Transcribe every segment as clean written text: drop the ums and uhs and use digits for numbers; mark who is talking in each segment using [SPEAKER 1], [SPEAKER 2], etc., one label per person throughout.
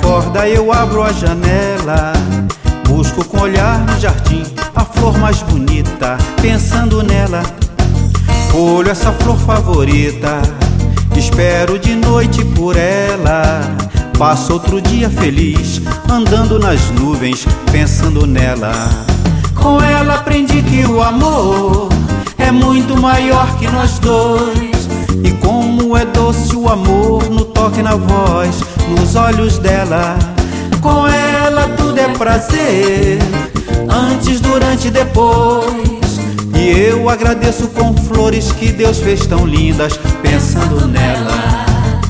[SPEAKER 1] acorda, eu abro a janela, busco com olhar no jardim a flor mais bonita, pensando nela. Olho essa flor favorita, espero de noite por ela. Passo outro dia feliz, andando nas nuvens, pensando nela. Com ela aprendi que o amor é muito maior que nós dois. E como é doce o amor no toque, na voz, nos olhos dela. Com ela tudo é prazer, antes, durante e depois. E eu agradeço com flores que Deus fez tão lindas, pensando nela.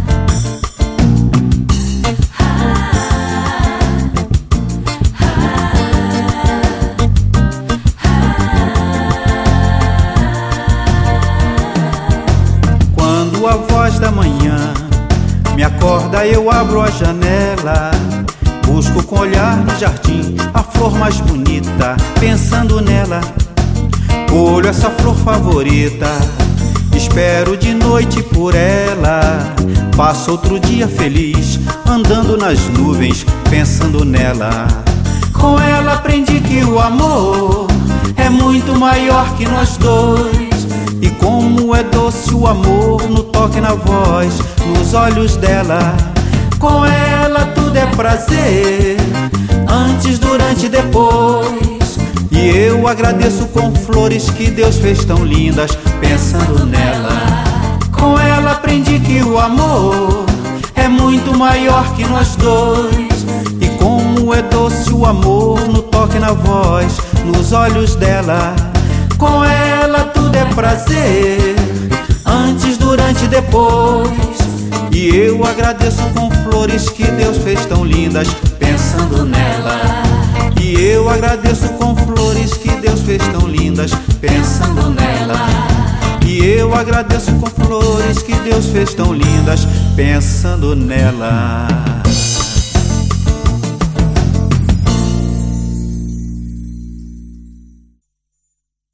[SPEAKER 1] Quando a voz da manhã me acorda, eu abro a janela, busco com olhar no jardim a flor mais bonita, pensando nela. Olho essa flor favorita, espero de noite por ela. Passo outro dia feliz, andando nas nuvens, pensando nela. Com ela aprendi que o amor é muito maior que nós dois. E como é doce o amor no toque, na voz, nos olhos dela. Com ela tudo é prazer, antes, durante e depois. E eu agradeço com flores que Deus fez tão lindas, pensando nela. Com ela aprendi que o amor é muito maior que nós dois. E como é doce o amor no toque, na voz, nos olhos dela. Com ela tudo é prazer, antes, durante e depois. E eu agradeço com flores que Deus fez tão lindas, pensando nela. E eu agradeço com flores que Deus fez tão lindas, pensando nela. E eu agradeço com flores que Deus fez tão lindas, pensando nela.